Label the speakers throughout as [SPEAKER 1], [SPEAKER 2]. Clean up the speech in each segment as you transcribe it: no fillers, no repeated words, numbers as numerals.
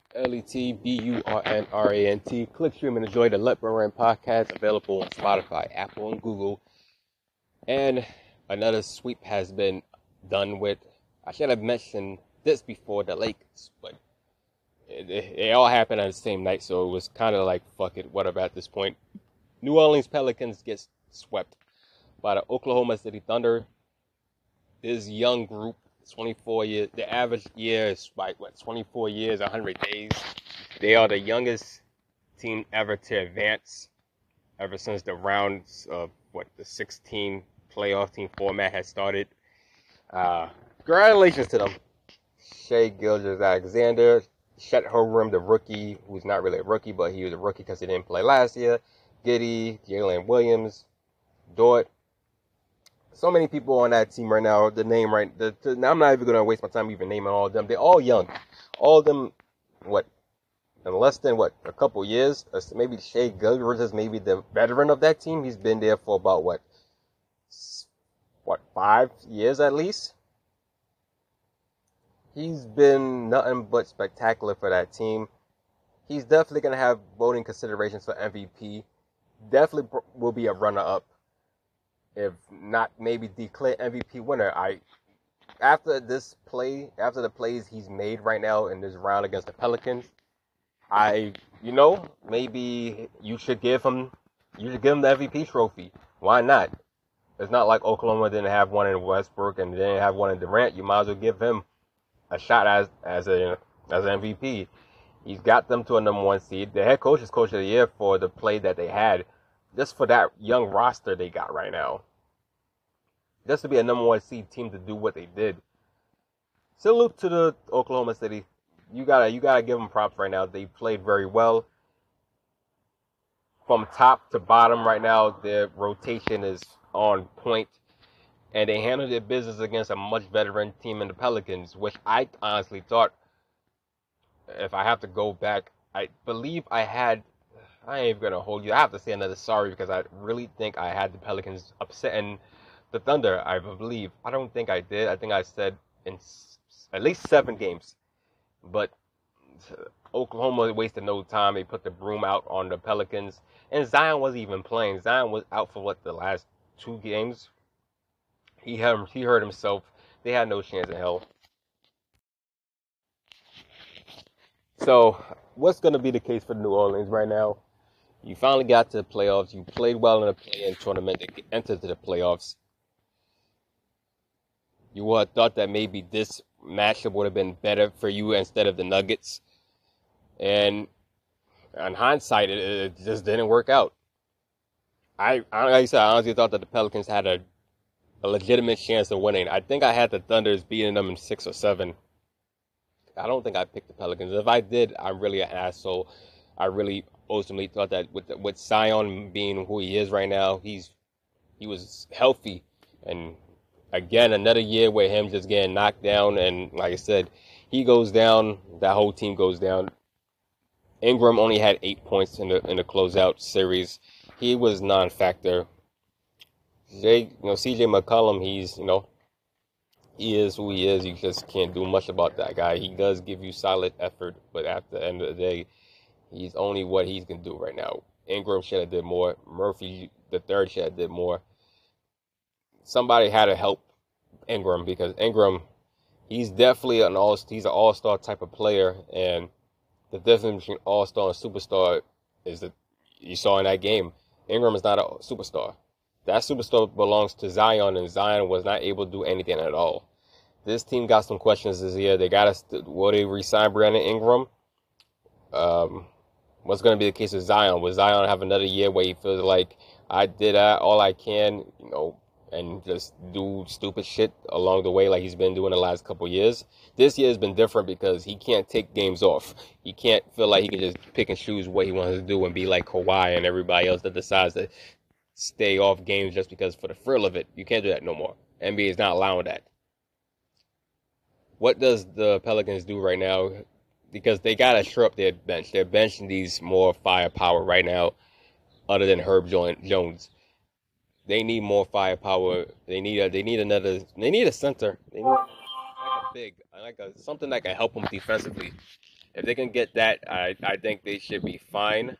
[SPEAKER 1] LETBURNRANT. Click, stream, and enjoy the Let Burn podcast available on Spotify, Apple, and Google. And another sweep has been done with. I should have mentioned this before the Lakers, but it all happened on the same night, so it was kind of like, fuck it, whatever at this point. New Orleans Pelicans gets swept by the Oklahoma City Thunder. This young group, 24 years, the average year is like, 24 years, 100 days. They are the youngest team ever to advance ever since the rounds of, the 16 playoff team format has started. Congratulations to them. Shai Gilgeous-Alexander, Chet Holmgren, the rookie, who's not really a rookie, but he was a rookie because he didn't play last year. Giddey, Jalen Williams, Dort. So many people on that team right now. I'm not even going to waste my time even naming all of them. They're all young. All of them, in less than, a couple years? Maybe Shai Gilgeous is maybe the veteran of that team. He's been there for about, 5 years at least? He's been nothing but spectacular for that team. He's definitely going to have voting considerations for MVP. Definitely will be a runner-up. If not, maybe the clear MVP winner. After the plays he's made right now in this round against the Pelicans, maybe you should give him the MVP trophy. Why not? It's not like Oklahoma didn't have one in Westbrook and didn't have one in Durant. You might as well give him a shot as an MVP. He's got them to a number one seed. The head coach is coach of the year for the play that they had, just for that young roster they got right now. Just to be a number one seed team to do what they did. Salute to the Oklahoma City. You gotta give them props right now. They played very well. From top to bottom right now, their rotation is on point. And they handled their business against a much veteran team in the Pelicans, which I honestly thought, if I have to go back, I believe I ain't even going to hold you. I have to say another sorry because I really think I had the Pelicans upsetting the Thunder, I believe. I don't think I did. I think I said in at least 7 games. But Oklahoma wasted no time. They put the broom out on the Pelicans. And Zion wasn't even playing. Zion was out for, the last 2 games? He hurt himself. They had no chance in hell. So, what's going to be the case for New Orleans right now? You finally got to the playoffs. You played well in the play-in tournament to enter to the playoffs. You would have thought that maybe this matchup would have been better for you instead of the Nuggets. And in hindsight, it just didn't work out. Like I said, I honestly thought that the Pelicans had a legitimate chance of winning. I think I had the Thunders beating them in 6 or 7. I don't think I picked the Pelicans. If I did, I'm really an asshole. I really ultimately thought that with Zion being who he is right now, he was healthy. And again, another year where him just getting knocked down. And like I said, he goes down, that whole team goes down. Ingram only had 8 points in the closeout series. He was non-factor. CJ McCollum, he is who he is. You just can't do much about that guy. He does give you solid effort, but at the end of the day, he's only what he can do right now. Ingram should have did more. Murphy, the third, should have did more. Somebody had to help Ingram because Ingram, he's definitely an all-star type of player, and the difference between all-star and superstar is that you saw in that game. Ingram is not a superstar. That superstar belongs to Zion, and Zion was not able to do anything at all. This team got some questions this year. They will they re-sign Brandon Ingram? What's going to be the case with Zion? Will Zion have another year where he feels like I did all I can, and just do stupid shit along the way like he's been doing the last couple years? This year has been different because he can't take games off. He can't feel like he can just pick and choose what he wants to do and be like Kawhi and everybody else that decides to stay off games just because for the thrill of it. You can't do that no more. NBA is not allowing that. What does the Pelicans do right now? Because they got to shore up their bench. Their bench needs more firepower right now other than Herb Jones. They need more firepower. They need a center. They need like a big, something that can help them defensively. If they can get that, I think they should be fine.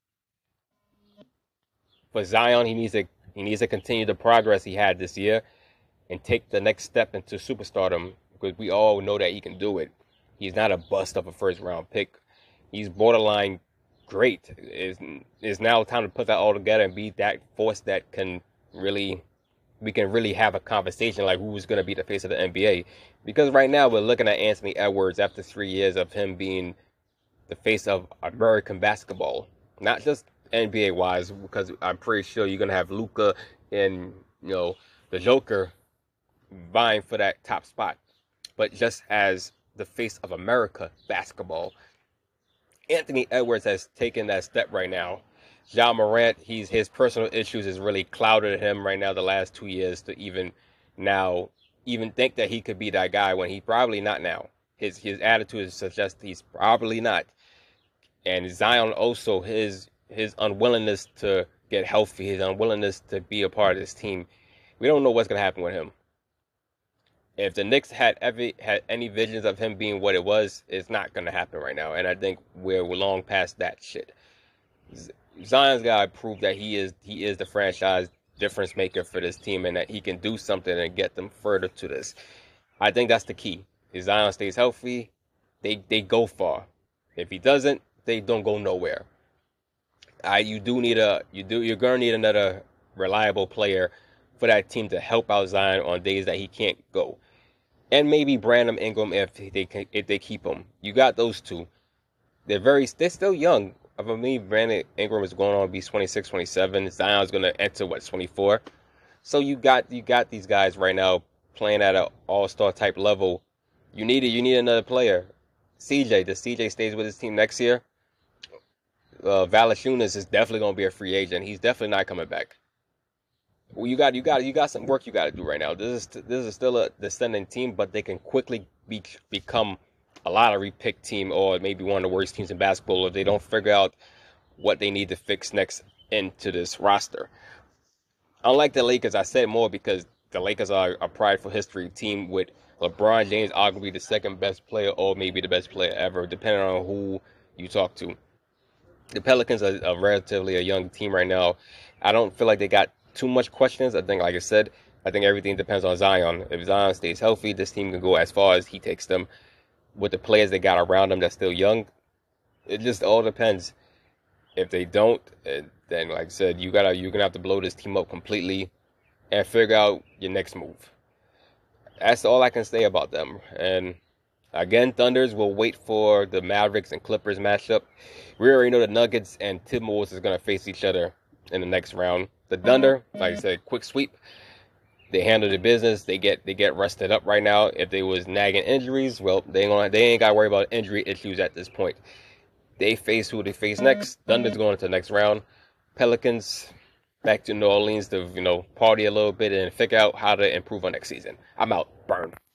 [SPEAKER 1] For Zion, he needs to continue the progress he had this year and take the next step into superstardom because we all know that he can do it. He's not a bust of a first round pick. He's borderline great. It's now time to put that all together and be that force that can really we can really have a conversation like who's going to be the face of the NBA. Because right now we're looking at Anthony Edwards after 3 years of him being the face of American basketball, not just NBA wise. Because I'm pretty sure you're going to have Luka and the Joker vying for that top spot, but just as the face of America basketball, Anthony Edwards has taken that step right now. Ja Morant, his personal issues has really clouded him right now the last 2 years to even think that he could be that guy when he probably not now. His attitude suggests he's probably not. And Zion also his unwillingness to get healthy, his unwillingness to be a part of this team. We don't know what's gonna happen with him. If the Knicks had any visions of him being what it was, it's not gonna happen right now. And I think we're long past that shit. Zion's gotta prove that he is the franchise difference maker for this team and that he can do something and get them further to this. I think that's the key. If Zion stays healthy, they go far. If he doesn't, they don't go nowhere. You're gonna need another reliable player for that team to help out Zion on days that he can't go. And maybe Brandon Ingram if they keep him. You got those two. They're still young. I believe Brandon Ingram is going on to be 26, 27. Zion's going to enter 24. So you got these guys right now playing at an all-star type level. You need another player. CJ, the CJ stays with his team next year. Valanciunas is definitely going to be a free agent. He's definitely not coming back. Well, you got some work you got to do right now. This is still a descending team, but they can quickly become a lottery pick team or maybe one of the worst teams in basketball if they don't figure out what they need to fix next into this roster. Unlike the Lakers, I said more because the Lakers are a prideful history team with LeBron James arguably the second best player or maybe the best player ever, depending on who you talk to. The Pelicans are relatively a young team right now. I don't feel like they got too much questions. I think, like I said, everything depends on Zion. If Zion stays healthy, this team can go as far as he takes them. With the players they got around them that's still young, it just all depends. If they don't, then like I said, you're gonna have to blow this team up completely and figure out your next move. That's all I can say about them. And again, Thunders will wait for the Mavericks and Clippers matchup. We already know the Nuggets and Timberwolves is gonna face each other in the next round. The Thunder, like I said, quick sweep. They handle the business. They get rested up right now. If they was nagging injuries, well, they ain't got to worry about injury issues at this point. They face who they face next. Thunder's going into the next round. Pelicans back to New Orleans to party a little bit and figure out how to improve on next season. I'm out. Burn.